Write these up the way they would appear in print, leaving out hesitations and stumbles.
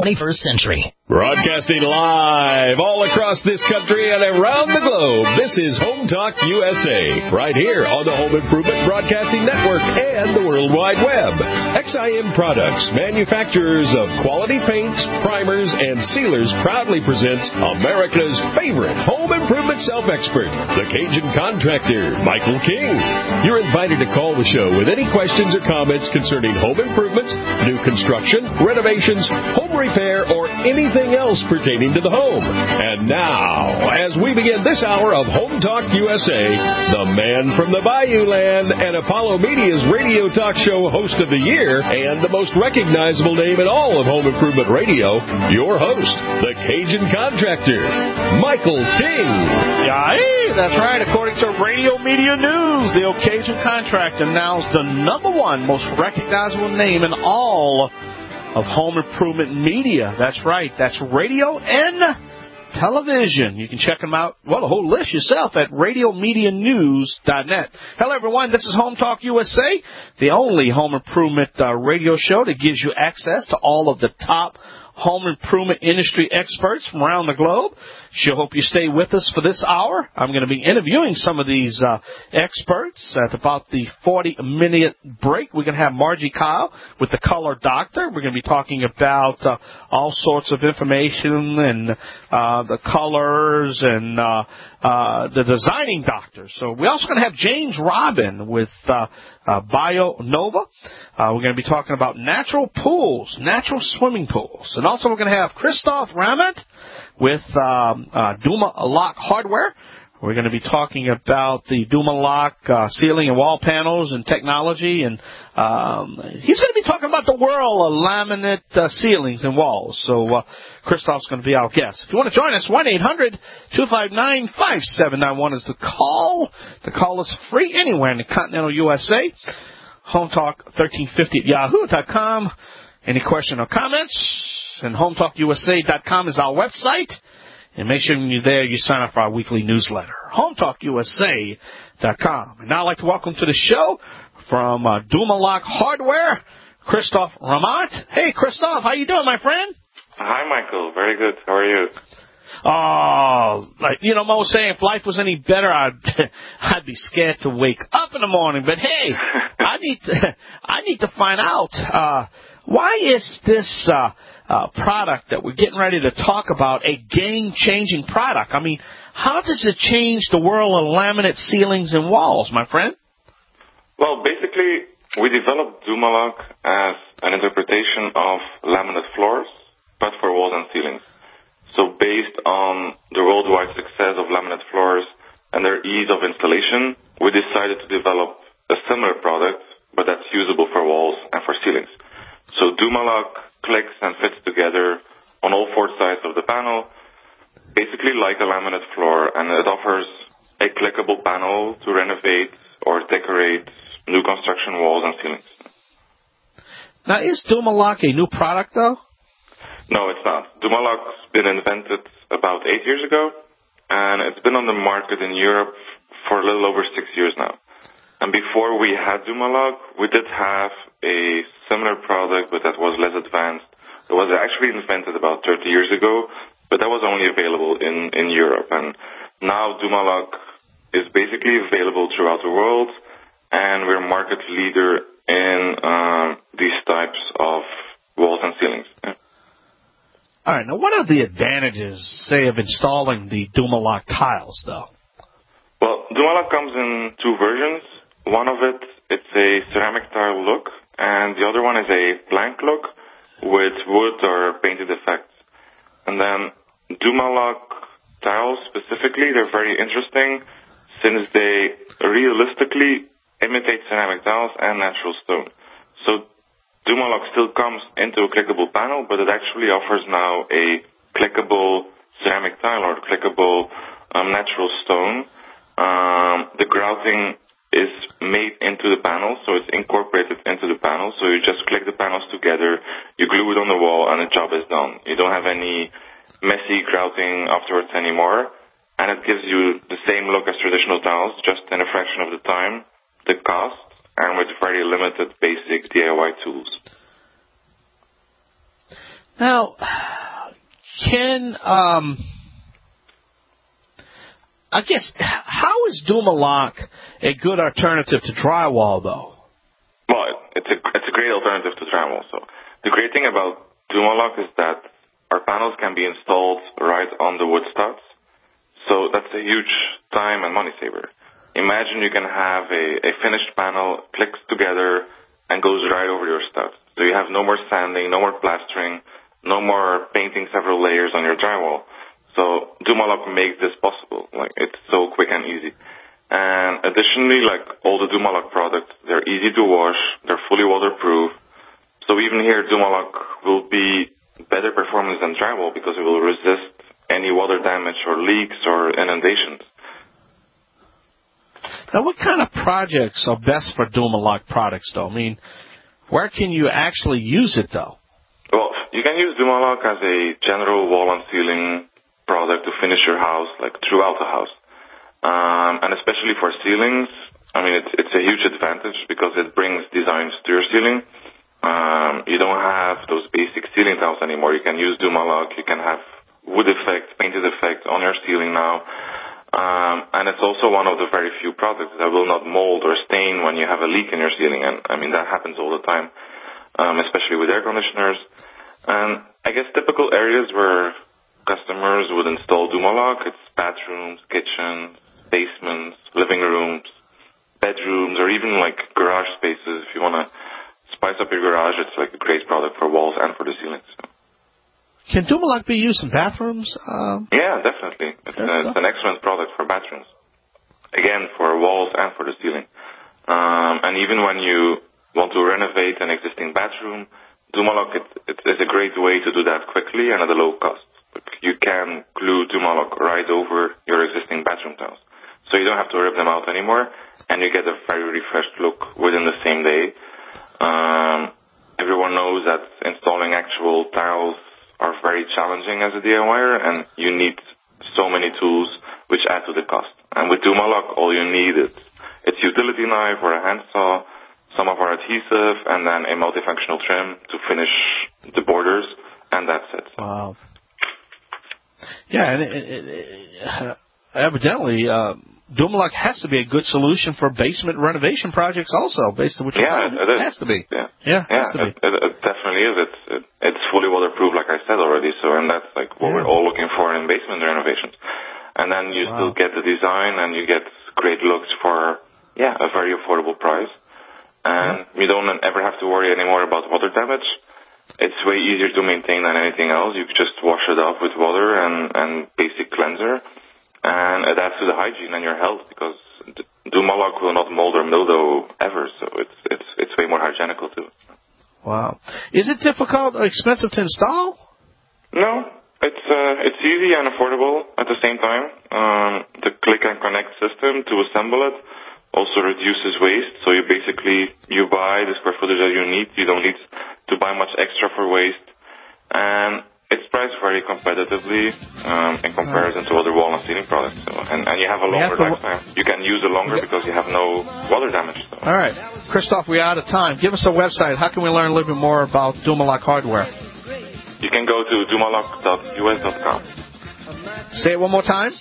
21st century. Broadcasting live all across this country and around the globe, this is Home Talk USA, right here on the Home Improvement Broadcasting Network and the World Wide Web. XIM Products, manufacturers of quality paints, primers, and sealers, proudly presents America's favorite home improvement self-expert, the Cajun contractor, Michael King. You're invited to call the show with any questions or comments concerning home improvements, new construction, renovations, home repair, or anything else pertaining to the home. And now, as we begin this hour of Home Talk USA, the man from the Bayou Land and Apollo Media's radio talk show host of the year and the most recognizable name in all of home improvement radio, your host, the Cajun contractor, Michael King. Yeah, that's right. According to Radio Media News, the Cajun contractor now is the #1 most recognizable name in all of home improvement media. That's right. That's radio and television. You can check them out, well, a whole list yourself at radiomedianews.net. Hello, everyone. This is Home Talk USA, the only home improvement radio show that gives you access to all of the top home improvement industry experts from around the globe. Sure hope you stay with us for this hour. I'm going to be interviewing some of these experts at about the 40-minute break. We're going to have Margie Kyle with the Color Doctor. We're going to be talking about all sorts of information and the colors and the designing doctor. So we're also going to have James Robin with BioNova. We're going to be talking about natural pools, natural swimming pools. And also we're going to have Christoph Ramat with Duma Lock Hardware. We're going to be talking about the Duma Lock ceiling and wall panels and technology. And he's going to be talking about the world of laminate ceilings and walls. So Christoph's going to be our guest. If you want to join us, 1-800-259-5791 is the call. The call is free anywhere in the continental USA. Home Talk 1350 at yahoo.com. Any question or comments? And HomeTalkUSA.com is our website. And make sure when you're there, you sign up for our weekly newsletter. HomeTalkUSA.com. And now I'd like to welcome to the show from Duma Lock Hardware, Christoph Ramat. Hey, Christoph, how you doing, my friend? Hi, Michael. Very good. How are you? Oh, Mo was saying if life was any better, I'd be scared to wake up in the morning. But hey, I need to find out why is this product that we're getting ready to talk about a game-changing product? I mean, how does it change the world of laminate ceilings and walls, my friend? Well, basically, we developed Duma Lock as an interpretation of laminate floors, but for walls and ceilings. So based on the worldwide success of laminate floors and their ease of installation, we decided to develop a similar product, but that's usable for walls and for ceilings. So Duma Lock clicks and fits together on all four sides of the panel, basically like a laminate floor, and it offers a clickable panel to renovate or decorate new construction walls and ceilings. Now, is Duma Lock a new product, though? No, it's not. Duma Lock's been invented about 8 years ago, and it's been on the market in Europe for a little over 6 years now. And before we had Duma Lock, we did have a similar product, but that was less advanced. It was actually invented about 30 years ago, but that was only available in Europe. And now Duma Lock is basically available throughout the world, and we're market leader in these types of walls and ceilings. Yeah. All right. Now, what are the advantages, say, of installing the Duma Lock tiles, though? Well, Duma Lock comes in two versions. One of it's a ceramic tile look, and the other one is a blank look with wood or painted effects. And then Duma Lock tiles specifically, they're very interesting since they realistically imitate ceramic tiles and natural stone. So Duma Lock still comes into a clickable panel, but it actually offers now a clickable ceramic tile or clickable natural stone. The grouting is made into the panel, so it's incorporated into the panel. So you just click the panels together, you glue it on the wall, and the job is done. You don't have any messy grouting afterwards anymore, and it gives you the same look as traditional tiles, just in a fraction of the time, the cost, and with very limited basic DIY tools. Now, I guess, how is Dumalock a good alternative to drywall, though? Well, it's a great alternative to drywall. So the great thing about Dumalock is that our panels can be installed right on the wood studs. So that's a huge time and money saver. Imagine you can have a finished panel, clicks together, and goes right over your studs. So you have no more sanding, no more plastering, no more painting several layers on your drywall. So Dumalock makes this possible. Like, it's so quick and easy. And additionally, like all the Dumalock products, they're easy to wash, they're fully waterproof. So even here, Dumalock will be better performance than drywall because it will resist any water damage or leaks or inundations. Now, what kind of projects are best for Dumalock products, though? I mean, where can you actually use it, though? Well, you can use Dumalock as a general wall and ceiling product to finish your house, like throughout the house. And especially for ceilings, I mean, it's a huge advantage because it brings designs to your ceiling. You don't have those basic ceiling tiles anymore. You can use Dumalock. You can have wood effect, painted effect on your ceiling now. And it's also one of the very few products that will not mold or stain when you have a leak in your ceiling. And I mean, that happens all the time, especially with air conditioners. And I guess typical areas where customers would install Dumalock, it's bathrooms, kitchens, basements, living rooms, bedrooms, or even like garage spaces. If you want to spice up your garage, it's like a great product for walls and for the ceilings. Can Dumalock be used in bathrooms? Yeah, definitely. It's an excellent product for bathrooms. Again, for walls and for the ceiling. And even when you want to renovate an existing bathroom, Dumalock it is a great way to do that quickly and at a low cost. You can glue Dumalock right over your existing bathroom tiles. So you don't have to rip them out anymore, and you get a very refreshed look within the same day. Everyone knows that installing actual tiles are very challenging as a DIYer, and you need so many tools which add to the cost. And with Dumalock, all you need is its utility knife or a handsaw, some of our adhesive, and then a multifunctional trim to finish the borders, and that's it. Wow. Yeah, and evidently, Dumalock has to be a good solution for basement renovation projects also, based on what you're telling me. It is. It has to be. Yeah, it has to be. It definitely is. It's fully waterproof, like I said already, so, and that's like what we're all looking for in basement renovations. And then you still get the design, and you get great looks for, a very affordable price. And you don't ever have to worry anymore about water damage. It's way easier to maintain than anything else. You just wash it off with water and basic cleanser, and it adds to the hygiene and your health because Dumalock will not mold or mildew ever, so it's way more hygienical too. Wow. Is it difficult or expensive to install? No, it's easy and affordable at the same time. The click and connect system to assemble it also reduces waste, so you buy the square footage that you need. You don't need to buy much extra for waste, and it's priced very competitively in comparison to other wall and ceiling products. So, and you have a longer lifetime. You can use it longer because you have no water damage. So. All right. Christoph, we're out of time. Give us a website. How can we learn a little bit more about Dumalock hardware? You can go to dumalock.us.com. Say it one more time.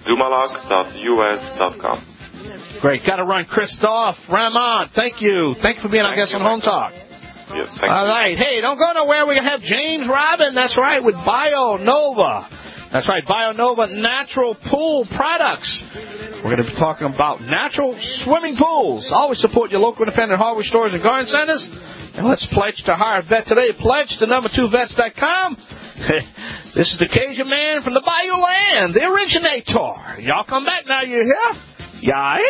dumalock.us.com. Great. Got to run. Christoph Ramon, thank you. Thank you for being our guest on Home Talk. Yes, thank All you. right. Hey, don't go nowhere. We're going to have James Robin. That's right, with BioNova. That's right, BioNova Natural Pool Products. We're going to be talking about natural swimming pools. Always support your local independent hardware stores and garden centers. And let's pledge to hire a vet today. Pledge to number2vets.com. This is the Cajun Man from the Bayou Land, the originator. Y'all come back now, you hear? Yay!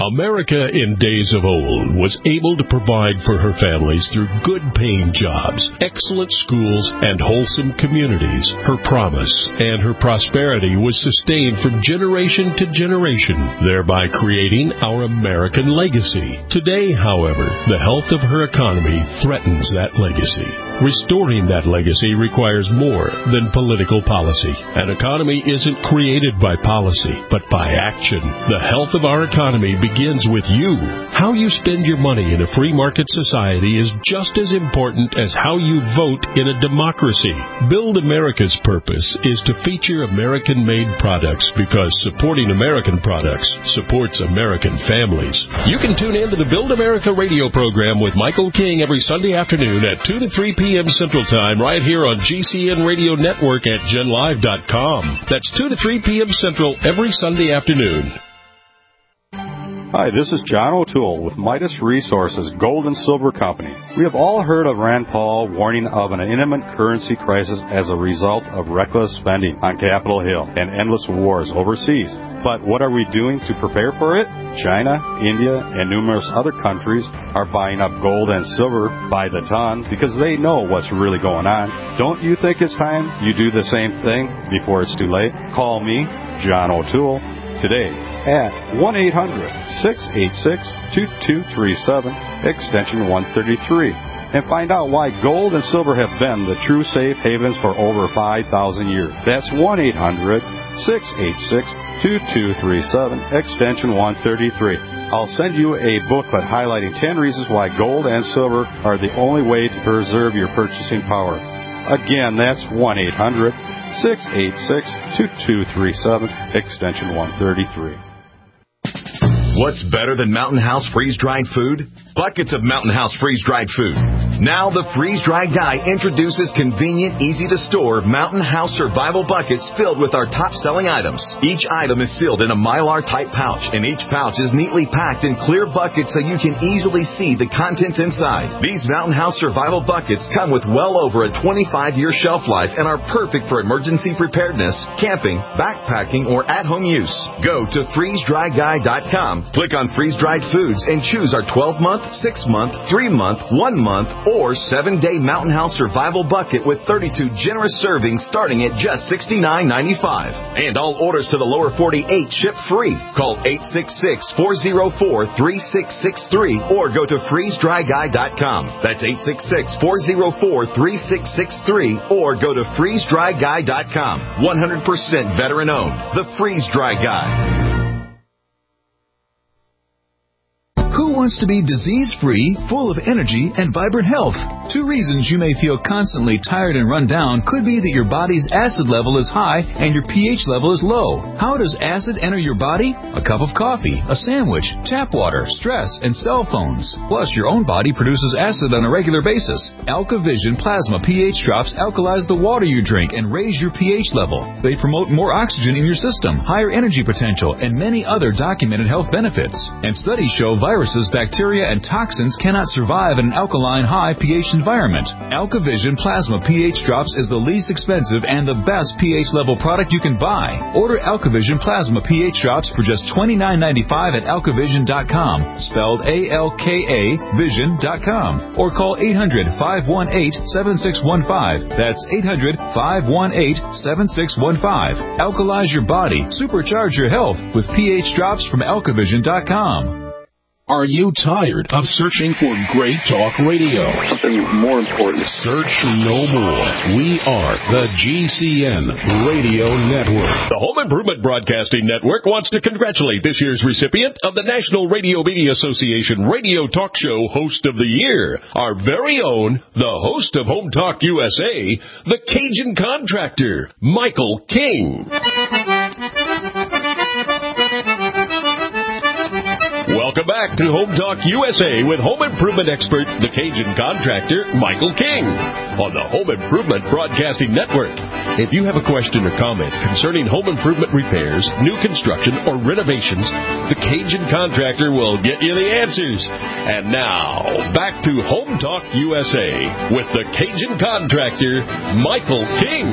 America in days of old was able to provide for her families through good-paying jobs, excellent schools, and wholesome communities. Her promise and her prosperity was sustained from generation to generation, thereby creating our American legacy. Today, however, the health of her economy threatens that legacy. Restoring that legacy requires more than political policy. An economy isn't created by policy, but by action. The health of our economy begins with you. How you spend your money in a free market society is just as important as how you vote in a democracy. Build America's purpose is to feature American-made products because supporting American products supports American families. You can tune in to the Build America radio program with Michael King every Sunday afternoon at 2 to 3 p.m. Central Time right here on GCN Radio Network at GenLive.com. That's 2 to 3 p.m. Central every Sunday afternoon. Hi, this is John O'Toole with Midas Resources Gold and Silver Company. We have all heard of Rand Paul warning of an imminent currency crisis as a result of reckless spending on Capitol Hill and endless wars overseas. But what are we doing to prepare for it? China, India, and numerous other countries are buying up gold and silver by the ton because they know what's really going on. Don't you think it's time you do the same thing before it's too late? Call me, John O'Toole, today at 1-800-686-2237, extension 133, and find out why gold and silver have been the true safe havens for over 5,000 years. That's 1-800-686-2237, extension 133. I'll send you a booklet highlighting 10 reasons why gold and silver are the only way to preserve your purchasing power. Again, that's 1-800-686-2237, extension 133. What's better than Mountain House freeze-dried food? Buckets of Mountain House freeze-dried food. Now the freeze-dried guy introduces convenient, easy-to-store Mountain House survival buckets filled with our top-selling items. Each item is sealed in a Mylar-type pouch, and each pouch is neatly packed in clear buckets so you can easily see the contents inside. These Mountain House survival buckets come with well over a 25-year shelf life and are perfect for emergency preparedness, camping, backpacking, or at-home use. Go to freezedryguy.com. Click on freeze-dried foods and choose our 12-month, 6-month, 3-month, 1-month, or 7-day Mountain House survival bucket with 32 generous servings starting at just $69.95. And all orders to the lower 48 ship free. Call 866-404-3663 or go to freezedryguy.com. That's 866-404-3663 or go to freezedryguy.com. 100% veteran owned. The Freeze Dry Guy. Who wants to be disease-free, full of energy, and vibrant health? 2 reasons you may feel constantly tired and run down could be that your body's acid level is high and your pH level is low. How does acid enter your body? A cup of coffee, a sandwich, tap water, stress, and cell phones. Plus, your own body produces acid on a regular basis. AlkaVision Plasma pH drops alkalize the water you drink and raise your pH level. They promote more oxygen in your system, higher energy potential, and many other documented health benefits. And studies show viruses, bacteria, and toxins cannot survive in an alkaline high pH environment. AlkaVision Plasma pH Drops is the least expensive and the best pH level product you can buy. Order AlkaVision Plasma pH Drops for just $29.95 at alkavision.com, spelled A-L-K-A vision.com, or call 800-518-7615. That's 800-518-7615. Alkalize your body, supercharge your health with pH Drops from alkavision.com. Are you tired of searching for great talk radio? Something more important. Search no more. We are the GCN Radio Network. The Home Improvement Broadcasting Network wants to congratulate this year's recipient of the National Radio Media Association Radio Talk Show Host of the Year, our very own, the host of Home Talk USA, the Cajun Contractor, Michael King. Welcome back to Home Talk USA with home improvement expert, the Cajun Contractor, Michael King. on the Home Improvement Broadcasting Network. If you have a question or comment concerning home improvement repairs, new construction, or renovations, the Cajun Contractor will get you the answers. And now, back to Home Talk USA with the Cajun Contractor, Michael King.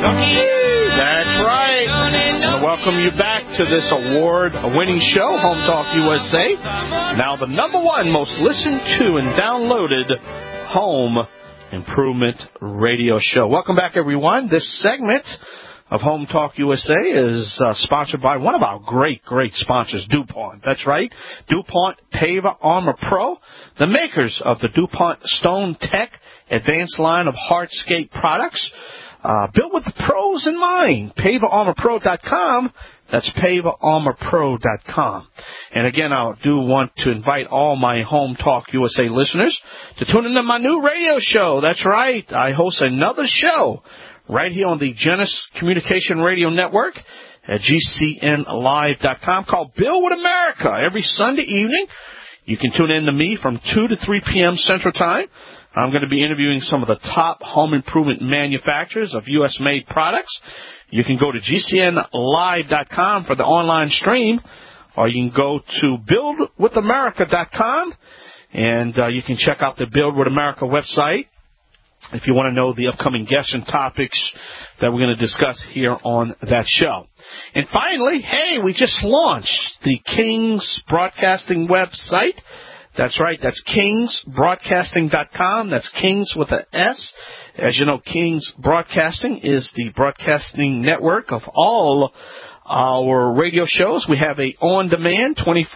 That's right. I welcome you back to this award-winning show, Home Talk USA. Now the number one most listened to and downloaded home improvement radio show. Welcome back, everyone. This segment of Home Talk USA is sponsored by one of our great sponsors, DuPont. That's right, DuPont Pava Armor Pro, the makers of the DuPont Stone Tech advanced line of hardscape products. Built with the pros in mind. PavaArmorPro.com. That's PavaArmorPro.com. And again, I do want to invite all my Home Talk USA listeners to tune into my new radio show. That's right. I host another show right here on the Genesis Communication Radio Network at GCNlive.com called Build with America. Every Sunday evening, you can tune in to me from 2 to 3 p.m. Central Time. I'm going to be interviewing some of the top home improvement manufacturers of U.S.-made products. You can go to GCNlive.com for the online stream, or you can go to BuildWithAmerica.com, and you can check out the Build with America website if you want to know the upcoming guests and topics that we're going to discuss here on that show. And finally, hey, we just launched the Kings Broadcasting website. That's right. That's kingsbroadcasting.com. That's Kings with an S. As you know, Kings Broadcasting is the broadcasting network of all our radio shows. We have a on-demand 24/7,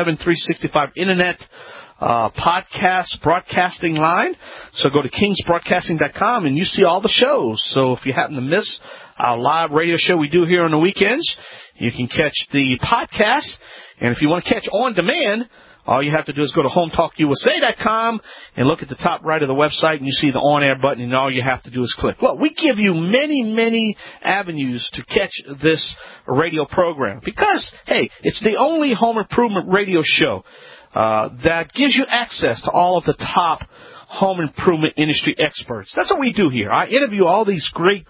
365 Internet podcast broadcasting line. So go to kingsbroadcasting.com and you see all the shows. So if you happen to miss our live radio show we do here on the weekends, you can catch the podcast. And if you want to catch on-demand, all you have to do is go to HomeTalkUSA.com and look at the top right of the website, and you see the on-air button, and all you have to do is click. Well, we give you many avenues to catch this radio program because, hey, it's the only home improvement radio show that gives you access to all of the top home improvement industry experts. That's what we do here. I interview all these great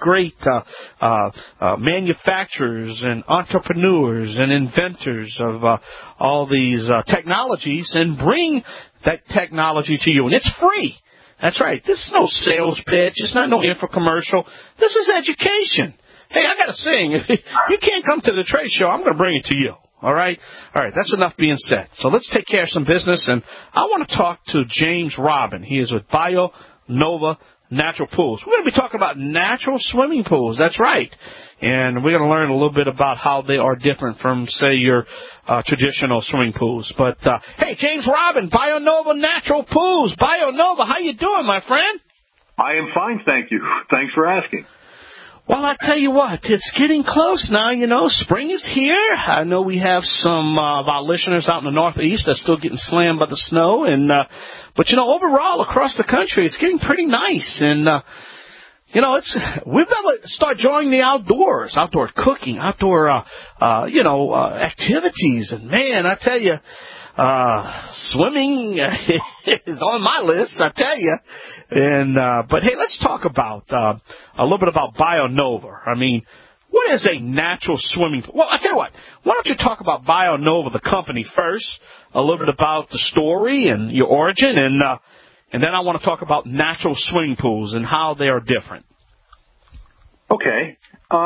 manufacturers and entrepreneurs and inventors of all these technologies and bring that technology to you. And it's free. That's right. This is no sales pitch. It's not no infomercial. This is education. Hey, I got to sing. If you can't come to the trade show, I'm going to bring it to you. All right? All right, that's enough being said. So let's take care of some business, and I want to talk to James Robin. He is with BioNova Natural Pools. We're going to be talking about natural swimming pools. That's right. And we're going to learn a little bit about how they are different from, say, your traditional swimming pools. But, hey, James Robin, BioNova Natural Pools. BioNova, how you doing, my friend? I am fine, thank you. Thanks for asking. Well, I tell you what, it's getting close now. You know, spring is here. I know we have some of our listeners out in the Northeast that's still getting slammed by the snow. And but, you know, overall across the country, it's getting pretty nice. And, you know, we've got to start enjoying the outdoors, outdoor cooking, outdoor, activities. And, man, I tell you, swimming is on my list, I tell you. And but hey, let's talk about a little bit about BioNova. I mean, what is a natural swimming pool? Well, I tell you what. Why don't you talk about BioNova, the company, first? A little bit about the story and your origin, and then I want to talk about natural swimming pools and how they are different. Okay.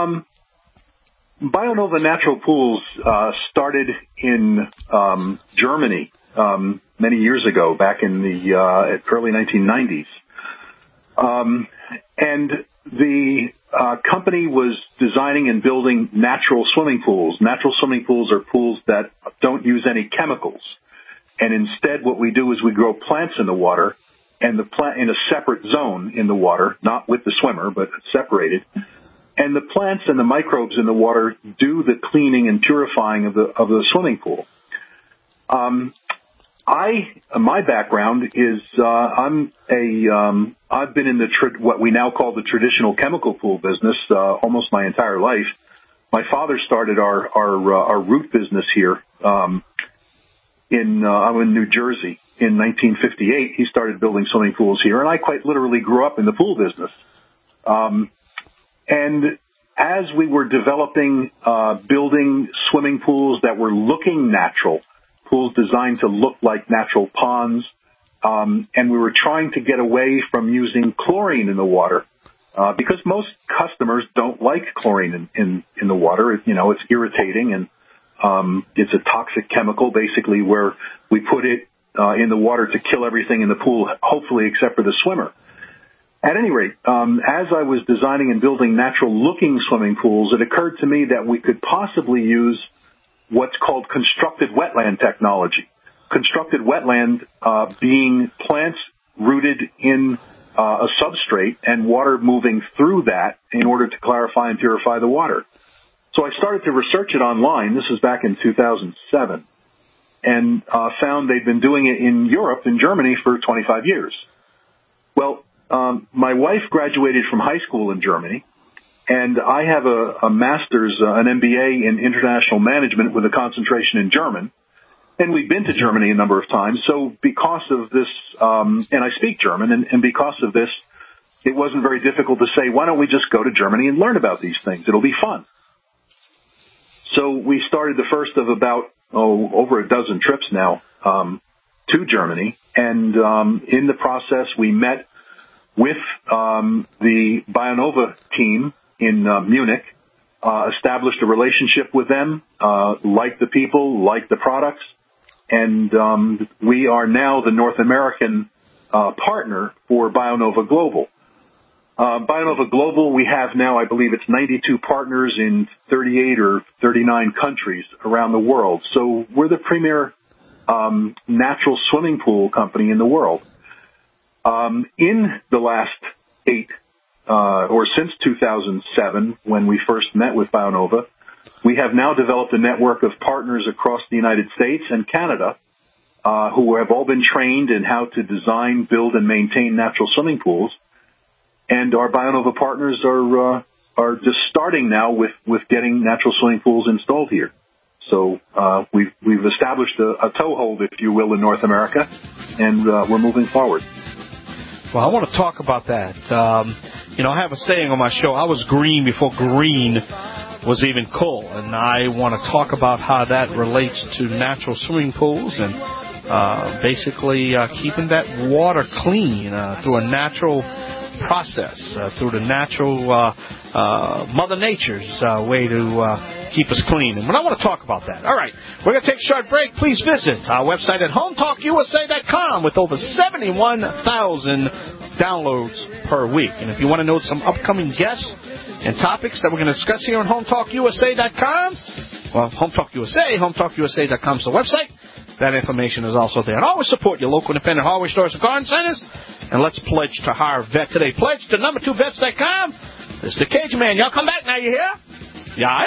BioNova Natural Pools started in Germany many years ago, back in the early 1990s. And the company was designing and building natural swimming pools. Natural swimming pools are pools that don't use any chemicals. And instead what we do is we grow plants in the water, and the plant in a separate zone in the water, not with the swimmer, but separated. And the plants and the microbes in the water do the cleaning and purifying of the swimming pool. My background is I've been in what we now call the traditional chemical pool business almost my entire life. My father started our root business here I'm in New Jersey in 1958. He started building swimming pools here, and I quite literally grew up in the pool business. And as we were developing, building swimming pools that were looking natural, pools designed to look like natural ponds, and we were trying to get away from using chlorine in the water, because most customers don't like chlorine in the water. It's irritating, and it's a toxic chemical, basically, where we put it in the water to kill everything in the pool, hopefully except for the swimmer. At any rate, as I was designing and building natural-looking swimming pools, it occurred to me that we could possibly use what's called constructed wetland technology. Constructed wetland being plants rooted in a substrate and water moving through that in order to clarify and purify the water. So I started to research it online. This was back in 2007, and found they'd been doing it in Europe, in Germany, for 25 years. Well, my wife graduated from high school in Germany, and I have a master's, an MBA in international management with a concentration in German. And we've been to Germany a number of times. So because of this, and I speak German, and because of this, it wasn't very difficult to say, why don't we just go to Germany and learn about these things? It'll be fun. So we started the first of about, over a dozen trips now, to Germany. And in the process, we met with the BioNova team in Munich, established a relationship with them, liked the people, liked the products, and we are now the North American partner for BioNova Global. BioNova Global, we have now, I believe it's 92 partners in 38 or 39 countries around the world. So we're the premier natural swimming pool company in the world. In the last 8 or since 2007, when we first met with BioNova, we have now developed a network of partners across the United States and Canada who have all been trained in how to design, build, and maintain natural swimming pools. And our BioNova partners are just starting now with getting natural swimming pools installed here. So we've established a toehold, if you will, in North America, and we're moving forward. Well, I want to talk about that. I have a saying on my show, I was green before green was even cool, and I want to talk about how that relates to natural swimming pools and basically keeping that water clean through a natural process, through the natural Mother Nature's way to keep us clean. And I want to talk about that. All right, we're going to take a short break. Please visit our website at HomeTalkUSA.com with over 71,000 downloads per week. And if you want to know some upcoming guests and topics that we're going to discuss here on HomeTalkUSA.com, well, HomeTalkUSA.com is the website. That information is also there. And always support your local independent hardware stores and garden centers. And let's pledge to hire a vet today. Pledge to number2vets.com. This is the Cajun Man. Y'all come back now, you hear? Yeah.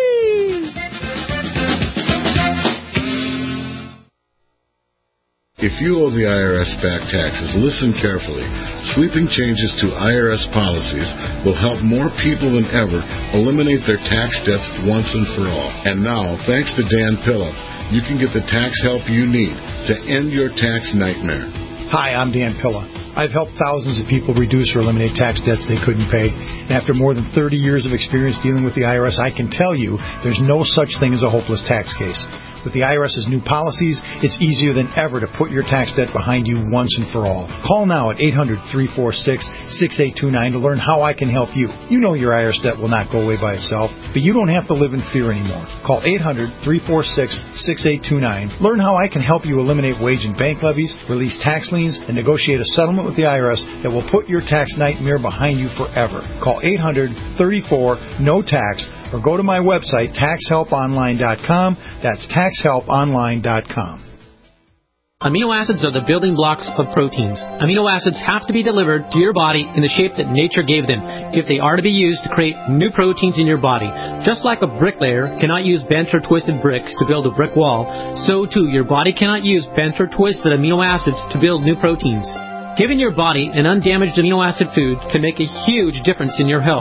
If you owe the IRS back taxes, listen carefully. Sweeping changes to IRS policies will help more people than ever eliminate their tax debts once and for all. And now, thanks to Dan Pilla, you can get the tax help you need to end your tax nightmare. Hi, I'm Dan Pilla. I've helped thousands of people reduce or eliminate tax debts they couldn't pay. And after more than 30 years of experience dealing with the IRS, I can tell you there's no such thing as a hopeless tax case. With the IRS's new policies, it's easier than ever to put your tax debt behind you once and for all. Call now at 800-346-6829 to learn how I can help you. You know your IRS debt will not go away by itself, but you don't have to live in fear anymore. Call 800-346-6829. Learn how I can help you eliminate wage and bank levies, release tax liens, and negotiate a settlement with the IRS that will put your tax nightmare behind you forever. Call 800-34-NO-TAX or go to my website, taxhelponline.com. That's taxhelponline.com. Amino acids are the building blocks of proteins. Amino acids have to be delivered to your body in the shape that nature gave them if they are to be used to create new proteins in your body. Just like a bricklayer cannot use bent or twisted bricks to build a brick wall, so too your body cannot use bent or twisted amino acids to build new proteins. Giving your body an undamaged amino acid food can make a huge difference in your health.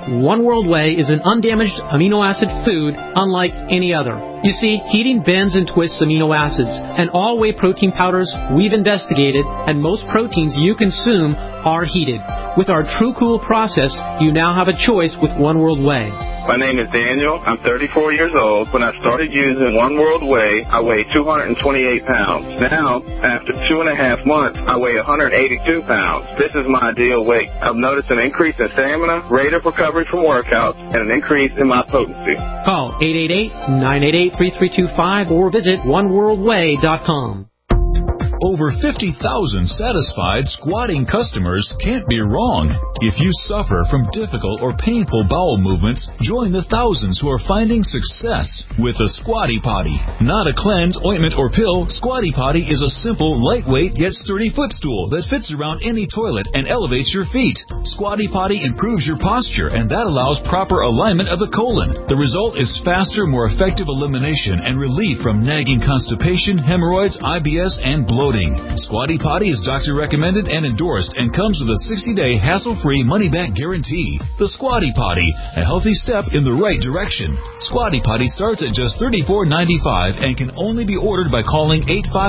One World Whey is an undamaged amino acid food unlike any other. You see, heating bends and twists amino acids, and all whey protein powders we've investigated, and most proteins you consume are heated. With our True Cool process, you now have a choice with One World Whey. My name is Daniel. I'm 34 years old. When I started using One World Whey, I weighed 228 pounds. Now, after 2.5 months, I weigh 182 pounds. This is my ideal weight. I've noticed an increase in stamina, rate of recovery from workouts, and an increase in my potency. Call 888-988-3325 or visit oneworldwhey.com. Over 50,000 satisfied squatting customers can't be wrong. If you suffer from difficult or painful bowel movements, join the thousands who are finding success with the Squatty Potty. Not a cleanse, ointment, or pill, Squatty Potty is a simple, lightweight, yet sturdy footstool that fits around any toilet and elevates your feet. Squatty Potty improves your posture, and that allows proper alignment of the colon. The result is faster, more effective elimination and relief from nagging constipation, hemorrhoids, IBS, and bloating. Squatty Potty is doctor recommended and endorsed and comes with a 60-day hassle-free money-back guarantee. The Squatty Potty, a healthy step in the right direction. Squatty Potty starts at just $34.95 and can only be ordered by calling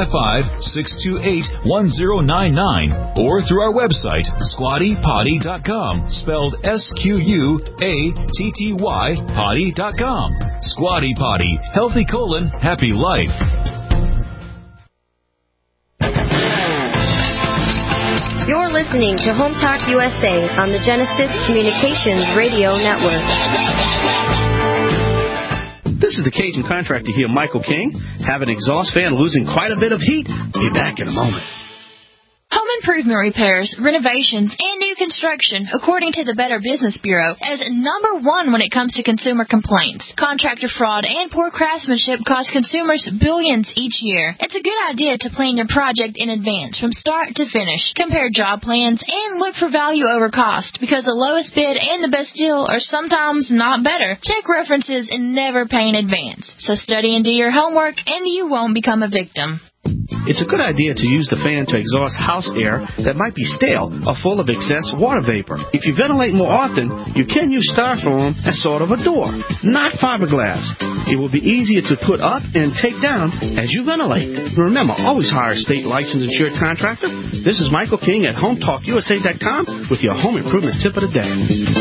855-628-1099 or through our website, squattypotty.com, spelled SQUATTY, potty.com. Squatty Potty, healthy colon, happy life. You're listening to Home Talk USA on the Genesis Communications Radio Network. This is the Cajun contractor here, Michael King. Have an exhaust fan losing quite a bit of heat. Be back in a moment. Home improvement repairs, renovations, and new construction, according to the Better Business Bureau, is number one when it comes to consumer complaints. Contractor fraud and poor craftsmanship cost consumers billions each year. It's a good idea to plan your project in advance from start to finish. Compare job plans and look for value over cost, because the lowest bid and the best deal are sometimes not better. Check references and never pay in advance. So study and do your homework, and you won't become a victim. It's a good idea to use the fan to exhaust house air that might be stale or full of excess water vapor. If you ventilate more often, you can use styrofoam as sort of a door, not fiberglass. It will be easier to put up and take down as you ventilate. Remember, always hire a state licensed insured contractor. This is Michael King at HomeTalkUSA.com with your home improvement tip of the day.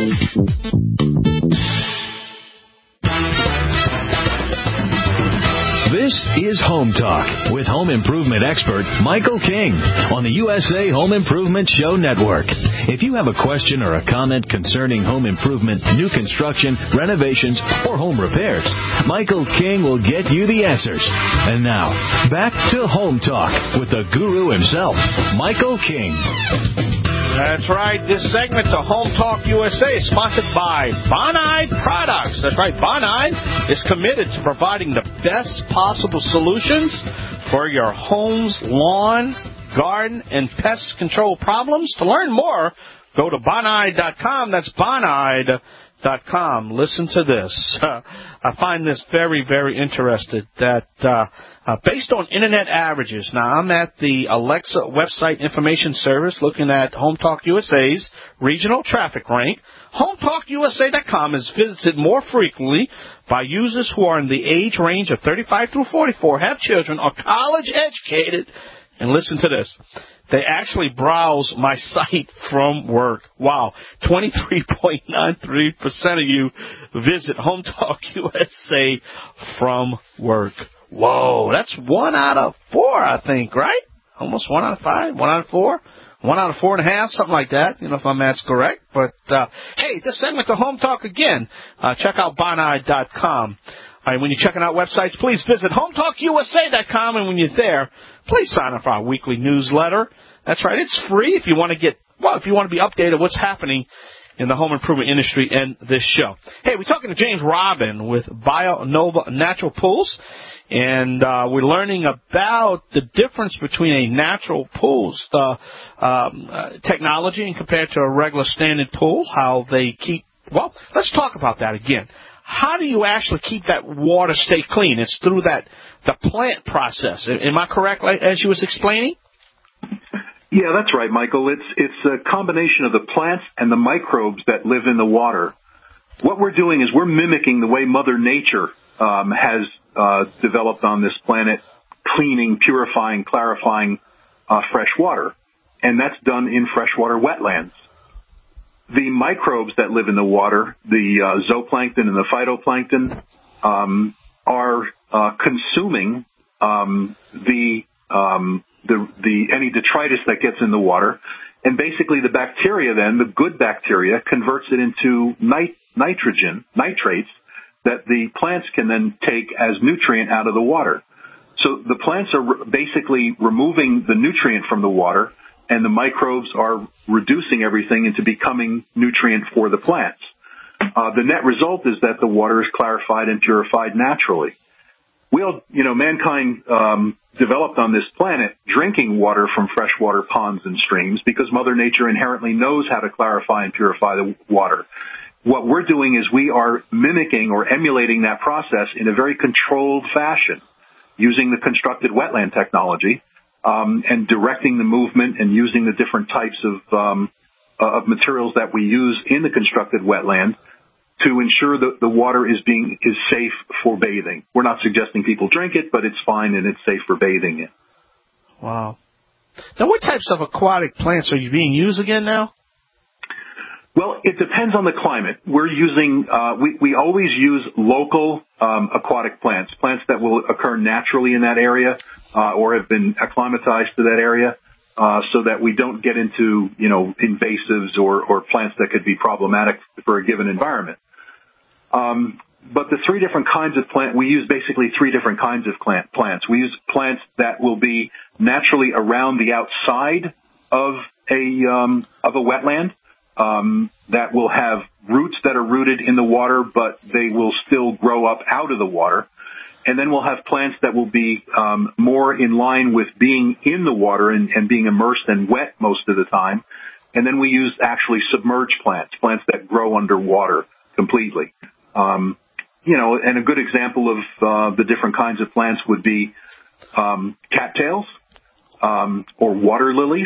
This is Home Talk with home improvement expert Michael King on the USA Home Improvement Show Network. If you have a question or a comment concerning home improvement, new construction, renovations, or home repairs, Michael King will get you the answers. And now, back to Home Talk with the guru himself, Michael King. That's right. This segment, the Home Talk USA, is sponsored by Bonide Products. That's right. Bonide is committed to providing the best possible solutions for your home's lawn, garden, and pest control problems. To learn more, go to Bonide.com. That's Bonide.com. Listen to this. I find this very, very interesting that based on Internet averages, now I'm at the Alexa website information service looking at Home Talk USA's regional traffic rank. HomeTalkUSA.com is visited more frequently by users who are in the age range of 35 through 44, have children, are college educated, and listen to this. They actually browse my site from work. Wow. 23.93% of you visit Home Talk USA from work. Whoa, that's 1 out of 4, I think, right? Almost 1 out of 5, 1 out of 4, 1 out of 4.5, something like that, if my math's correct. But, hey, this segment to Home Talk again. Check out Bonide.com. When you're checking out websites, please visit HomeTalkUSA.com, and when you're there, please sign up for our weekly newsletter. That's right, it's free if you want to be updated what's happening in the home improvement industry and this show. Hey, we're talking to James Robin with BioNova Natural Pools, and we're learning about the difference between a natural pool's technology and compared to a regular standard pool, how they keep, let's talk about that again. How do you actually keep that water stay clean? It's through the plant process. Am I correct, as you was explaining? Yeah, that's right, Michael. It's a combination of the plants and the microbes that live in the water what we're doing is we're mimicking the way Mother Nature has developed on this planet, cleaning, purifying, clarifying fresh water. And that's done in freshwater wetlands. The microbes that live in the water, the zooplankton and the phytoplankton, are consuming any detritus that gets in the water, and basically the bacteria then, the good bacteria, converts it into nitrates that the plants can then take as nutrient out of the water. So the plants are basically removing the nutrient from the water, and the microbes are reducing everything into becoming nutrient for the plants. The net result is that the water is clarified and purified naturally. Mankind developed on this planet drinking water from freshwater ponds and streams because Mother Nature inherently knows how to clarify and purify the water. What we're doing is we are mimicking or emulating that process in a very controlled fashion using the constructed wetland technology and directing the movement and using the different types of materials that we use in the constructed wetland to ensure that the water is safe for bathing. We're not suggesting people drink it, but it's fine and it's safe for bathing in. Wow. Now, what types of aquatic plants are you being used again now? Well, it depends on the climate. We're using, we always use local aquatic plants that will occur naturally in that area or have been acclimatized to that area so that we don't get into, invasives or plants that could be problematic for a given environment. But the three different kinds of we use basically three different kinds of plants. We use plants that will be naturally around the outside of a wetland. That will have roots that are rooted in the water, but they will still grow up out of the water. And then we'll have plants that will be more in line with being in the water and being immersed and wet most of the time. And then we use actually submerged plants that grow underwater completely. And a good example of the different kinds of plants would be cattails or water lilies.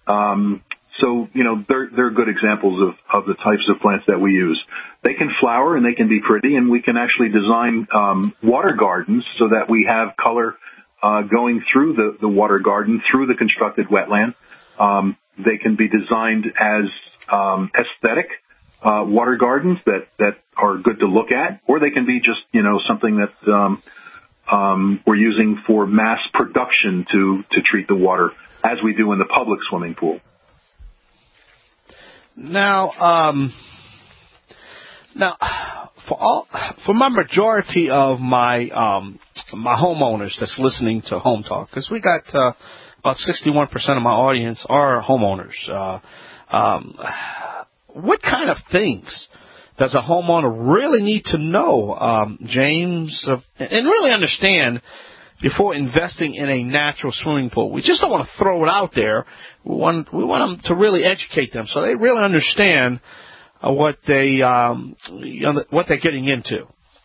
So, they're good examples of the types of plants that we use. They can flower and they can be pretty, and we can actually design water gardens so that we have color going through the water garden, through the constructed wetland. They can be designed as aesthetic water gardens that are good to look at, or they can be just, something that we're using for mass production to treat the water, as we do in the public swimming pool. Now, for my majority of my homeowners that's listening to Home Talk, because we got about 61% of my audience are homeowners. What kind of things does a homeowner really need to know, James, and really understand before investing in a natural swimming pool? We just don't want to throw it out there. We want them to really educate them so they really understand what what they're getting into.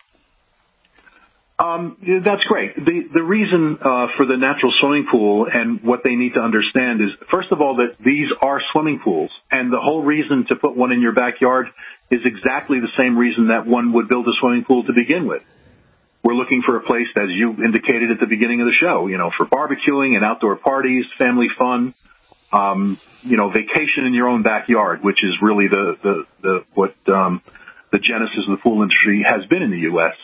That's great. The reason for the natural swimming pool and what they need to understand is, first of all, that these are swimming pools, and the whole reason to put one in your backyard is exactly the same reason that one would build a swimming pool to begin with. We're looking for a place, as you indicated at the beginning of the show, for barbecuing and outdoor parties, family fun, vacation in your own backyard, which is really what the genesis of the pool industry has been in the U.S.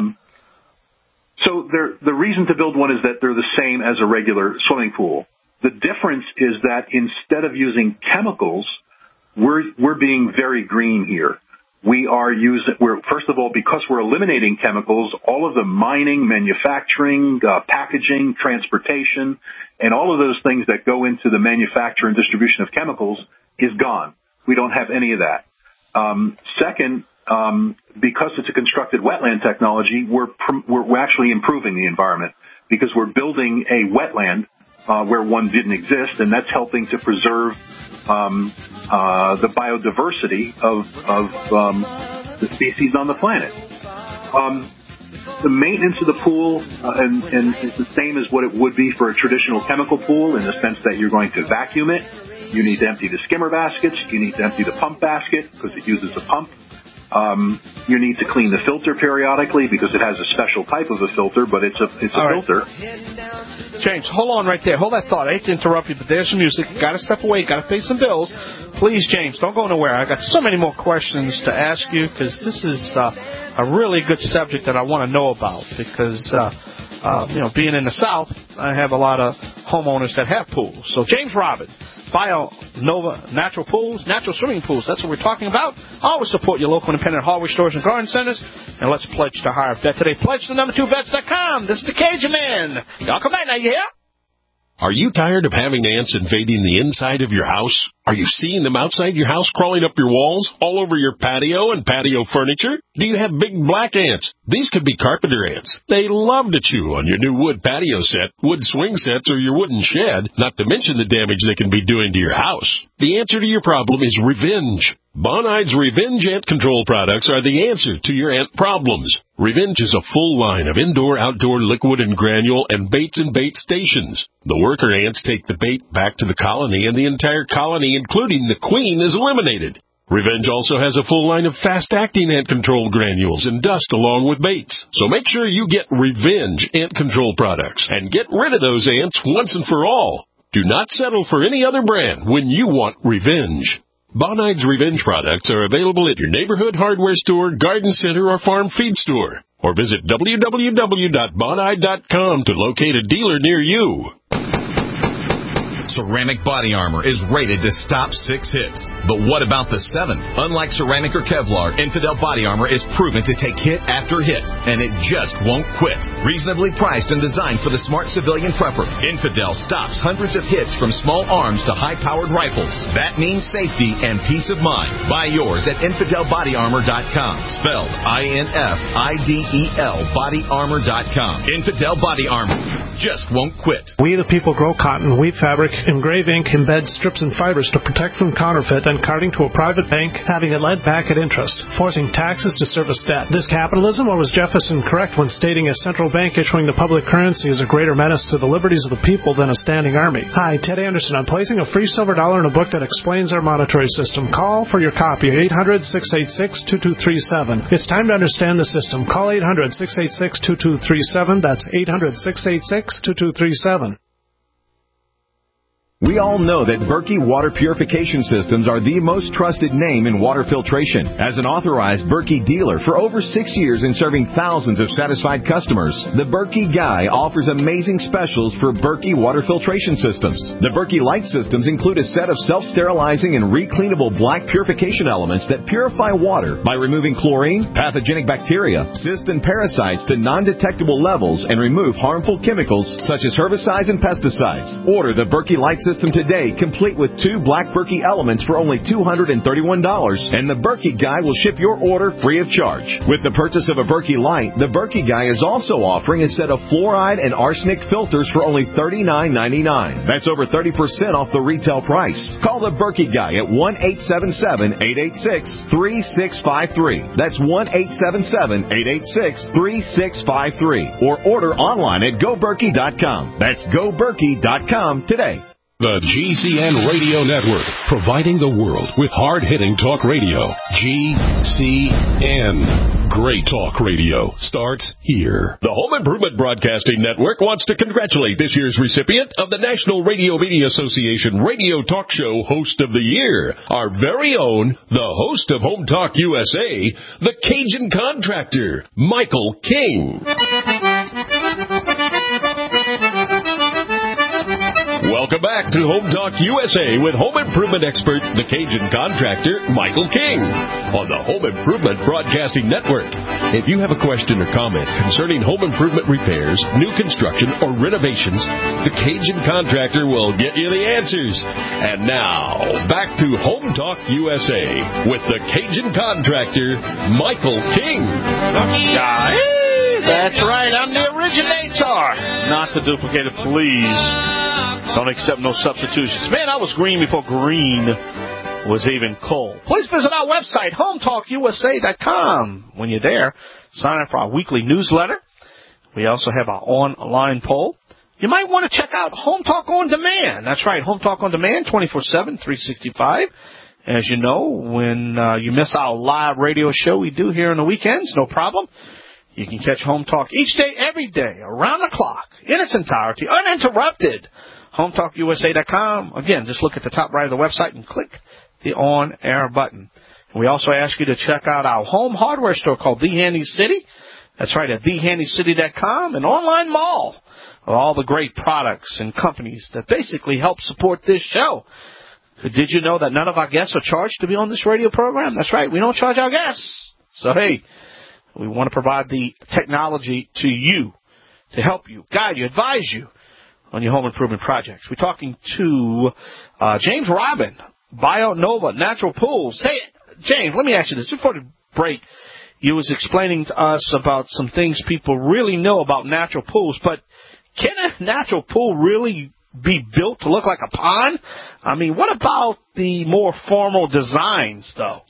So the reason to build one is that they're the same as a regular swimming pool. The difference is that instead of using chemicals, we're being very green here. First of all, because we're eliminating chemicals, all of the mining, manufacturing, packaging, transportation, and all of those things that go into the manufacture and distribution of chemicals is gone. We don't have any of that. Second, because it's a constructed wetland technology, we're actually improving the environment because we're building a wetland where one didn't exist, and that's helping to preserve the biodiversity of the species on the planet. The maintenance of the pool and is the same as what it would be for a traditional chemical pool in the sense that you're going to vacuum it. You need to empty the skimmer baskets. You need to empty the pump basket because it uses a pump. You need to clean the filter periodically because it has a special type of a filter, but it's a filter. James, hold on right there. Hold that thought. I hate to interrupt you, but there's some music. Got to step away. Got to pay some bills. Please, James, don't go nowhere. I got so many more questions to ask you because this is a really good subject that I want to know about because, being in the South, I have a lot of homeowners that have pools. So, James Robin, BioNova Natural Pools, Natural Swimming Pools. That's what we're talking about. Always support your local independent hardware stores and garden centers. And let's pledge to hire a vet today. Pledge to number2vets.com. This is the Cajun Man. Y'all come back now, you hear? Are you tired of having ants invading the inside of your house? Are you seeing them outside your house crawling up your walls, all over your patio and patio furniture? Do you have big black ants? These could be carpenter ants. They love to chew on your new wood patio set, wood swing sets, or your wooden shed, not to mention the damage they can be doing to your house. The answer to your problem is Revenge. Bonide's Revenge Ant Control products are the answer to your ant problems. Revenge is a full line of indoor-outdoor liquid and granule and baits and bait stations. The worker ants take the bait back to the colony, and the entire colony, including the queen, is eliminated. Revenge also has a full line of fast-acting ant control granules and dust along with baits. So make sure you get Revenge Ant Control products and get rid of those ants once and for all. Do not settle for any other brand when you want Revenge. Bonide's Revenge products are available at your neighborhood hardware store, garden center, or farm feed store. Or visit www.bonide.com to locate a dealer near you. Ceramic Body Armor is rated to stop 6 hits. But what about the 7th? Unlike ceramic or Kevlar, Infidel Body Armor is proven to take hit after hit, and it just won't quit. Reasonably priced and designed for the smart civilian prepper, Infidel stops hundreds of hits from small arms to high-powered rifles. That means safety and peace of mind. Buy yours at InfidelBodyArmor.com. Spelled INFIDEL BodyArmor.com. Infidel Body Armor just won't quit. We the people grow cotton, weave fabric, engrave ink, embed strips and fibers to protect from counterfeit and carting to a private bank, having it lent back at interest, forcing taxes to service debt. This capitalism, or was Jefferson correct when stating a central bank issuing the public currency is a greater menace to the liberties of the people than a standing army? Hi, Ted Anderson. I'm placing a free silver dollar in a book that explains our monetary system. Call for your copy, 800-686-2237. It's time to understand the system. Call 800-686-2237. That's 800-686-2237. We all know that Berkey Water Purification Systems are the most trusted name in water filtration. As an authorized Berkey dealer for over 6 years and serving thousands of satisfied customers, the Berkey Guy offers amazing specials for Berkey Water Filtration Systems. The Berkey Light Systems include a set of self-sterilizing and recleanable black purification elements that purify water by removing chlorine, pathogenic bacteria, cysts, and parasites to non-detectable levels and remove harmful chemicals such as herbicides and pesticides. Order the Berkey Light System today, complete with 2 black Berkey elements for only $231, and the Berkey Guy will ship your order free of charge. With the purchase of a Berkey Light, the Berkey Guy is also offering a set of fluoride and arsenic filters for only $39.99. That's over 30% off the retail price. Call the Berkey Guy at 1-877-886-3653. That's 1-877-886-3653. Or order online at GoBerkey.com. That's GoBerkey.com today. The GCN Radio Network, providing the world with hard-hitting talk radio. GCN. Great talk radio starts here. The Home Improvement Broadcasting Network wants to congratulate this year's recipient of the National Radio Media Association Radio Talk Show Host of the Year, our very own, the host of Home Talk USA, the Cajun Contractor, Michael King. Welcome back to Home Talk USA with home improvement expert, the Cajun Contractor, Michael King, on the Home Improvement Broadcasting Network. If you have a question or comment concerning home improvement repairs, new construction, or renovations, the Cajun Contractor will get you the answers. And now, back to Home Talk USA with the Cajun Contractor, Michael King. That's right, I'm the originator. Not to duplicate it, please. Don't accept no substitutions. Man, I was green before green was even cold. Please visit our website, HomeTalkUSA.com. When you're there, sign up for our weekly newsletter. We also have our online poll. You might want to check out Home Talk On Demand. That's right, Home Talk On Demand, 24/7, 365. As you know, when you miss our live radio show we do here on the weekends, no problem. You can catch Home Talk each day, every day, around the clock, in its entirety, uninterrupted. HomeTalkUSA.com. Again, just look at the top right of the website and click the on-air button. And we also ask you to check out our home hardware store called The Handy City. That's right, at TheHandyCity.com, an online mall of all the great products and companies that basically help support this show. Did you know that none of our guests are charged to be on this radio program? That's right, we don't charge our guests. So, hey, we want to provide the technology to you to help you, guide you, advise you on your home improvement projects. We're talking to James Robin, BioNova Natural Pools. Hey, James, let me ask you this. Before the break, you was explaining to us about some things people really know about natural pools, but can a natural pool really be built to look like a pond? I mean, what about the more formal designs, though?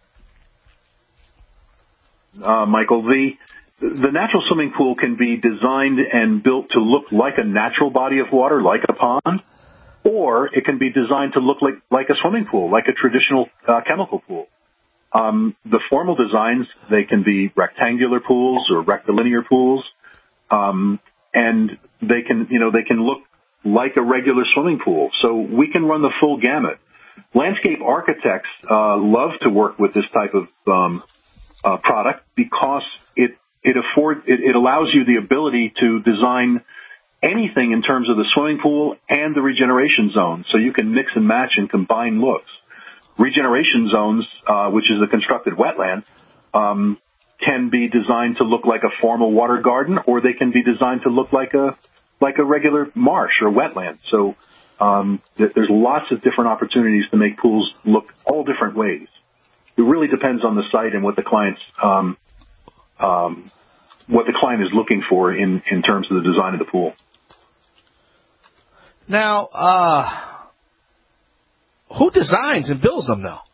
Michael, the natural swimming pool can be designed and built to look like a natural body of water, like a pond, or it can be designed to look like a swimming pool, like a traditional chemical pool. The formal designs, they can be rectangular pools or rectilinear pools, and they can look like a regular swimming pool. So we can run the full gamut. Landscape architects love to work with this type of product because it allows you the ability to design anything in terms of the swimming pool and the regeneration zone. So you can mix and match and combine looks. Regeneration zones, which is the constructed wetland, can be designed to look like a formal water garden, or they can be designed to look like a regular marsh or wetland. So there's lots of different opportunities to make pools look all different ways. It really depends on the site and what the client's what the client is looking for in terms of the design of the pool. Now, who designs and builds them, though?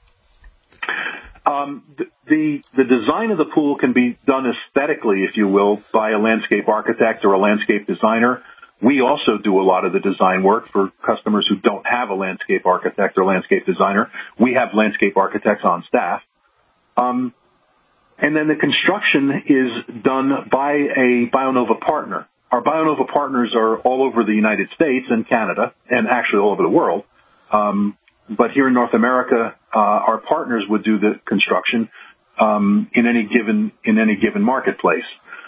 The design of the pool can be done aesthetically, if you will, by a landscape architect or a landscape designer. We also do a lot of the design work for customers who don't have a landscape architect or landscape designer. We have landscape architects on staff. And then the construction is done by a BioNova partner. Our BioNova partners are all over the United States and Canada, and actually all over the world. But here in North America, our partners would do the construction in any given marketplace.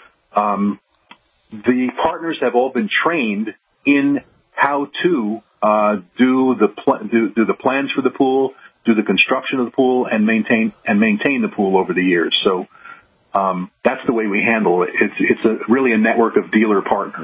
The partners have all been trained in how to do the plans for the pool, do the construction of the pool, and maintain the pool over the years. So that's the way we handle it. It's really a network of dealer partners.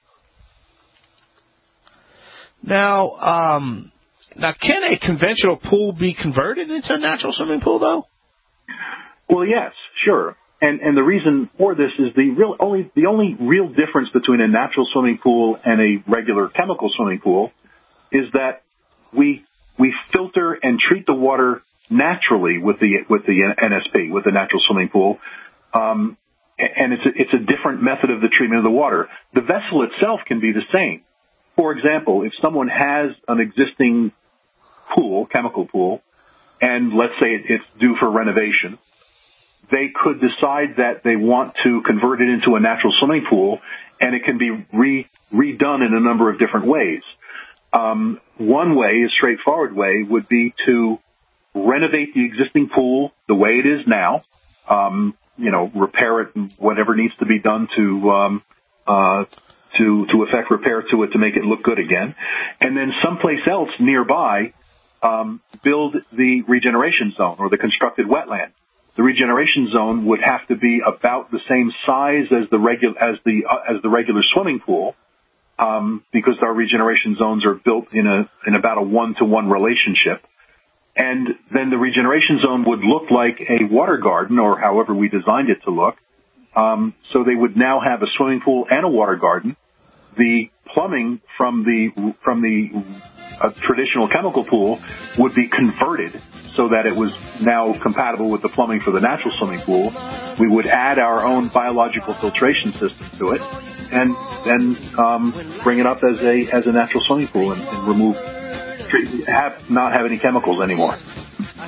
Now, can a conventional pool be converted into a natural swimming pool, though? Well, yes, sure. And the reason for this is the only real difference between a natural swimming pool and a regular chemical swimming pool is that we filter and treat the water naturally with the NSP, with the natural swimming pool. And it's a different method of the treatment of the water. The vessel itself can be the same. For example, if someone has an existing pool, chemical pool, and let's say it's due for renovation, they could decide that they want to convert it into a natural swimming pool, and it can be redone in a number of different ways. One way, a straightforward way, would be to renovate the existing pool the way it is now, repair it, whatever needs to be done to effect repair to it to make it look good again, and then someplace else nearby build the regeneration zone or the constructed wetland. The regeneration zone would have to be about the same size as the regular swimming pool, because our regeneration zones are built in about a 1-to-1 relationship. And then the regeneration zone would look like a water garden, or however we designed it to look. So they would now have a swimming pool and a water garden. The plumbing from the traditional chemical pool would be converted so that it was now compatible with the plumbing for the natural swimming pool. We would add our own biological filtration system to it, and then bring it up as a natural swimming pool and not have any chemicals anymore.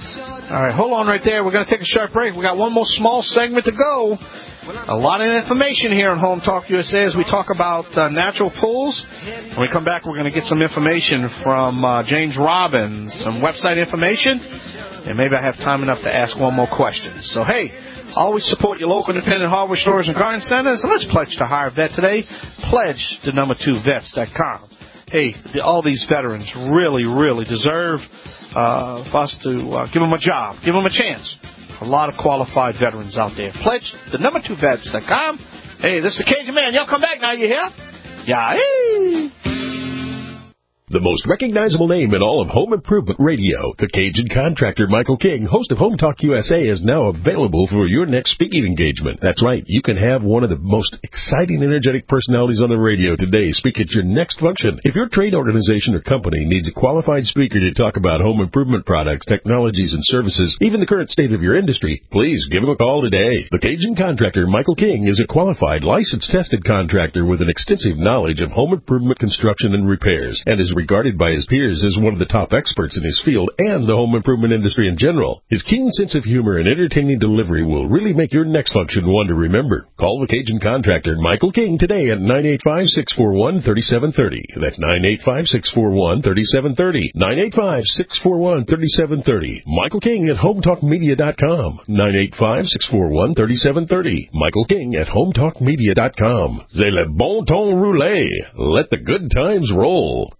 All right, hold on right there. We're going to take a short break. We got one more small segment to go. A lot of information here on Home Talk USA as we talk about natural pools. When we come back, we're going to get some information from James Robbins, some website information, and maybe I have time enough to ask one more question. So, hey, always support your local independent hardware stores and garden centers. And let's pledge to hire a vet today. Pledge to number2vets.com. Hey, all these veterans really, really deserve for us to give them a job, give them a chance. A lot of qualified veterans out there. Pledge to number2vets.com. Hey, this is the Cajun Man. Y'all come back now, you hear? Yeah. Hey. The most recognizable name in all of home improvement radio, the Cajun contractor Michael King, host of Home Talk USA, is now available for your next speaking engagement. That's right. You can have one of the most exciting, energetic personalities on the radio today speak at your next function. If your trade organization or company needs a qualified speaker to talk about home improvement products, technologies, and services, even the current state of your industry, please give him a call today. The Cajun contractor Michael King is a qualified, licensed, tested contractor with an extensive knowledge of home improvement construction and repairs, and is regarded by his peers as one of the top experts in his field and the home improvement industry in general. His keen sense of humor and entertaining delivery will really make your next function one to remember. Call the Cajun contractor Michael King today at 985-641-3730. That's 985-641-3730. 985-641-3730. Michael King at HomeTalkMedia.com. 985-641-3730. Michael King at HomeTalkMedia.com. C'est le bon ton roulé. Let the good times roll.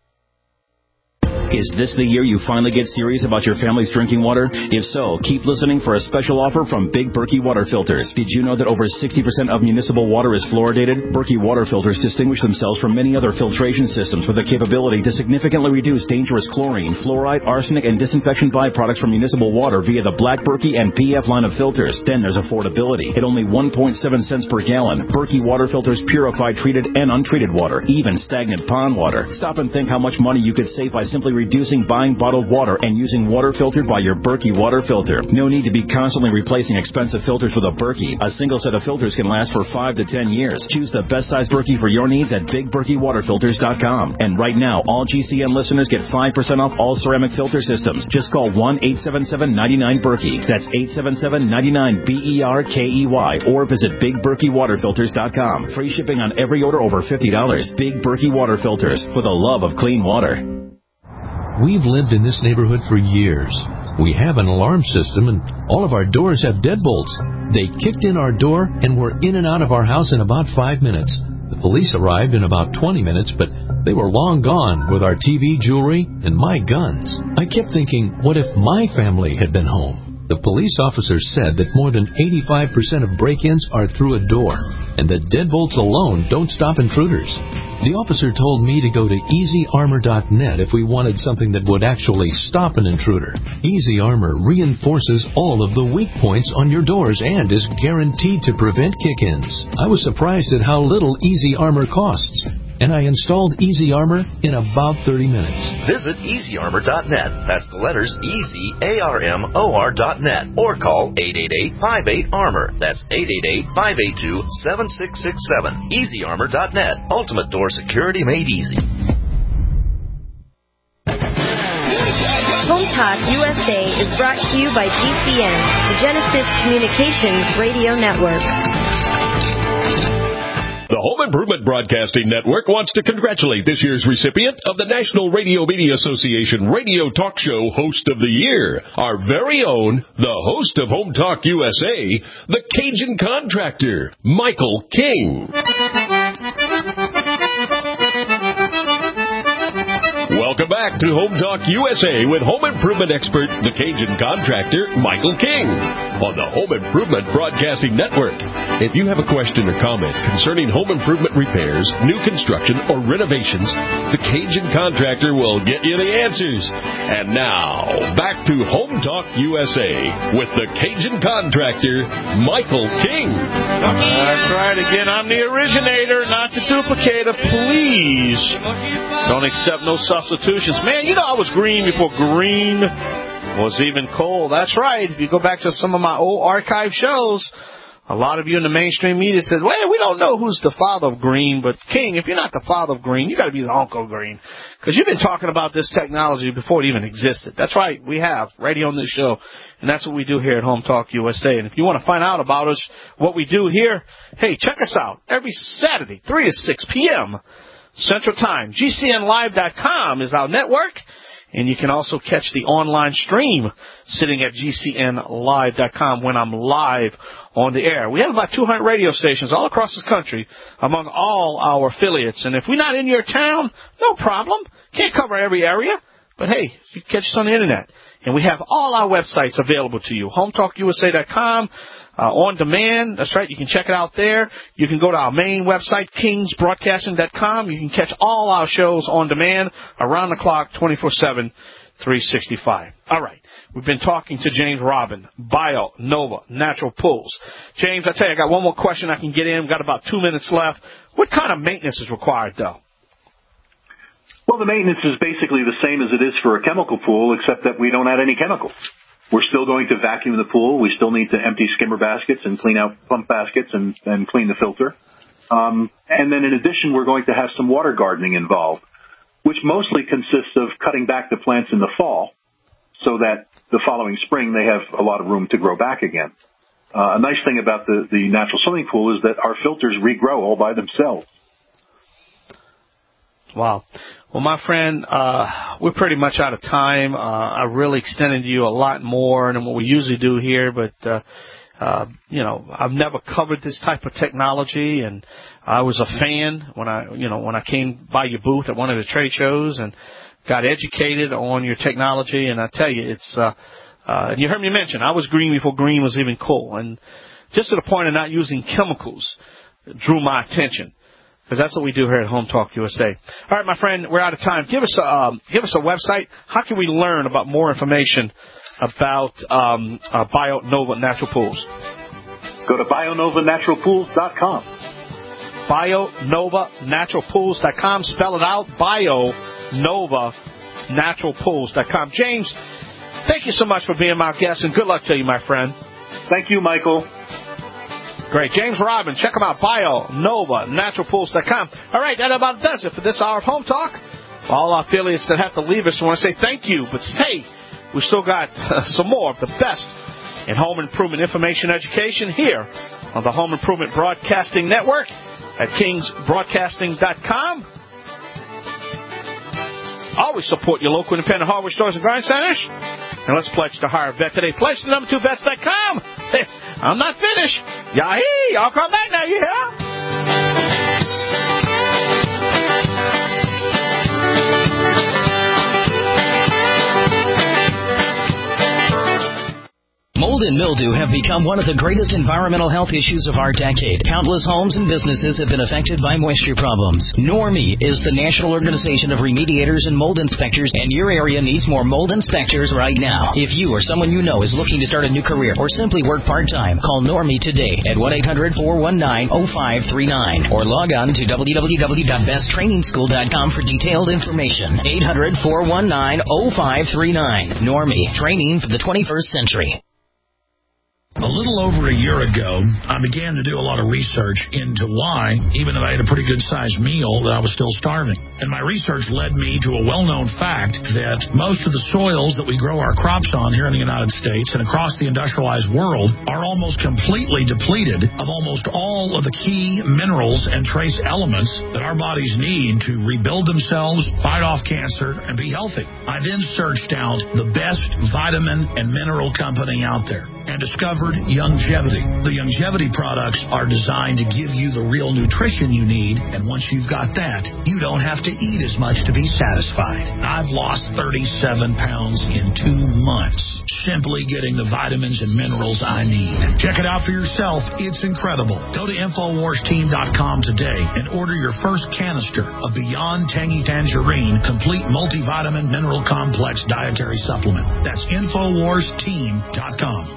Is this the year you finally get serious about your family's drinking water? If so, keep listening for a special offer from Big Berkey Water Filters. Did you know that over 60% of municipal water is fluoridated? Berkey Water Filters distinguish themselves from many other filtration systems with the capability to significantly reduce dangerous chlorine, fluoride, arsenic, and disinfection byproducts from municipal water via the Black Berkey and PF line of filters. Then there's affordability. At only 1.7 cents per gallon, Berkey Water Filters purify treated and untreated water, even stagnant pond water. Stop and think how much money you could save by simply reducing buying bottled water and using water filtered by your Berkey water filter. No need to be constantly replacing expensive filters with a Berkey. A single set of filters can last for 5 to 10 years. Choose the best size Berkey for your needs at BigBerkeyWaterFilters.com. And right now, all GCN listeners get 5% off all ceramic filter systems. Just call 1-877-99-BERKEY. That's 877-99-BERKEY. Or visit BigBerkeyWaterFilters.com. Free shipping on every order over $50. Big Berkey Water Filters, for the love of clean water. We've lived in this neighborhood for years. We have an alarm system, and all of our doors have deadbolts. They kicked in our door, and we're in and out of our house in about 5 minutes. The police arrived in about 20 minutes, but they were long gone with our TV, jewelry, and my guns. I kept thinking, what if my family had been home? The police officer said that more than 85% of break-ins are through a door, and that deadbolts alone don't stop intruders. The officer told me to go to EasyArmor.net if we wanted something that would actually stop an intruder. Easy Armor reinforces all of the weak points on your doors and is guaranteed to prevent kick-ins. I was surprised at how little Easy Armor costs, and I installed Easy Armor in about 30 minutes. Visit EasyArmor.net. That's the letters EasyArmor.net. Or call 888-58-ARMOR. That's 888-582-7667. EasyArmor.net. Ultimate door security made easy. Home Talk USA is brought to you by GCN, the Genesis Communications Radio Network. The Home Improvement Broadcasting Network wants to congratulate this year's recipient of the National Radio Media Association Radio Talk Show Host of the Year, our very own, the host of Home Talk USA, the Cajun Contractor, Michael King. Welcome back to Home Talk USA with home improvement expert, the Cajun Contractor, Michael King, on the Home Improvement Broadcasting Network. If you have a question or comment concerning home improvement repairs, new construction, or renovations, the Cajun Contractor will get you the answers. And now, back to Home Talk USA with the Cajun Contractor, Michael King. That's right. Again, I'm the originator, not the duplicator. Please don't accept no substitutions. Man, you know I was green before green was even cold. That's right. If you go back to some of my old archive shows, A lot of you in the mainstream media says, well, we don't know who's the father of green, but King, if you're not the father of green, you got to be the uncle of green. Because you've been talking about this technology before it even existed. That's right, we have radio on this show, and that's what we do here at Home Talk USA. And if you want to find out about us, what we do here, hey, check us out every Saturday, 3 to 6 p.m. Central Time. GCNlive.com is our network. And you can also catch the online stream sitting at GCNlive.com when I'm live on the air. We have about 200 radio stations all across this country among all our affiliates. And if we're not in your town, no problem. Can't cover every area. But, hey, you can catch us on the Internet. And we have all our websites available to you. HomeTalkUSA.com. On demand, that's right, you can check it out there. You can go to our main website, kingsbroadcasting.com. You can catch all our shows on demand, around the clock, 24/7, 365. All right, we've been talking to James Robin, BioNova Natural Pools. James, I tell you, I got one more question I can get in. We've got about 2 minutes left. What kind of maintenance is required, though? Well, the maintenance is basically the same as it is for a chemical pool, except that we don't add any chemicals. We're still going to vacuum the pool. We still need to empty skimmer baskets and clean out pump baskets and clean the filter. And then in addition, we're going to have some water gardening involved, which mostly consists of cutting back the plants in the fall so that the following spring they have a lot of room to grow back again. A nice thing about the natural swimming pool is that our filters regrow all by themselves. Wow. Well, my friend, we're pretty much out of time. I really extended you a lot more than what we usually do here, but, I've never covered this type of technology, and I was a fan when I came by your booth at one of the trade shows and got educated on your technology, and I tell you, it's, and you heard me mention, I was green before green was even cool, and just to the point of not using chemicals drew my attention. Because that's what we do here at Home Talk USA. All right, my friend, we're out of time. Give us a website. How can we learn about more information about BioNova Natural Pools? Go to BioNovaNaturalPools.com. BioNovaNaturalPools.com. Spell it out. BioNovaNaturalPools.com. James, thank you so much for being my guest, and good luck to you, my friend. Thank you, Michael. Great. James Robin, check him out, BioNovaNaturalPools.com. All right, that about does it for this hour of Home Talk. All our affiliates that have to leave us, I want to say thank you. But hey, we still got some more of the best in home improvement information education here on the Home Improvement Broadcasting Network at kingsbroadcasting.com. Always support your local independent hardware stores and garden centers. And let's pledge to hire a vet today. Pledge to number2vets.com. Hey, I'm not finished. Yahee! I'll come back now, you hear? Mold and mildew have become one of the greatest environmental health issues of our decade. Countless homes and businesses have been affected by moisture problems. NORMI is the National Organization of Remediators and Mold Inspectors, and your area needs more mold inspectors right now. If you or someone you know is looking to start a new career or simply work part-time, call NORMI today at 1-800-419-0539 or log on to www.besttrainingschool.com for detailed information. 800-419-0539. NORMI, training for the 21st century. A little over a year ago, I began to do a lot of research into why, even though I had a pretty good-sized meal, that I was still starving. And my research led me to a well-known fact that most of the soils that we grow our crops on here in the United States and across the industrialized world are almost completely depleted of almost all of the key minerals and trace elements that our bodies need to rebuild themselves, fight off cancer, and be healthy. I then searched out the best vitamin and mineral company out there and discovered Youngevity. The Youngevity products are designed to give you the real nutrition you need, and once you've got that, you don't have to eat as much to be satisfied. I've lost 37 pounds in 2 months, simply getting the vitamins and minerals I need. Check it out for yourself. It's incredible. Go to InfoWarsTeam.com today and order your first canister of Beyond Tangy Tangerine Complete Multivitamin Mineral Complex Dietary Supplement. That's InfoWarsTeam.com.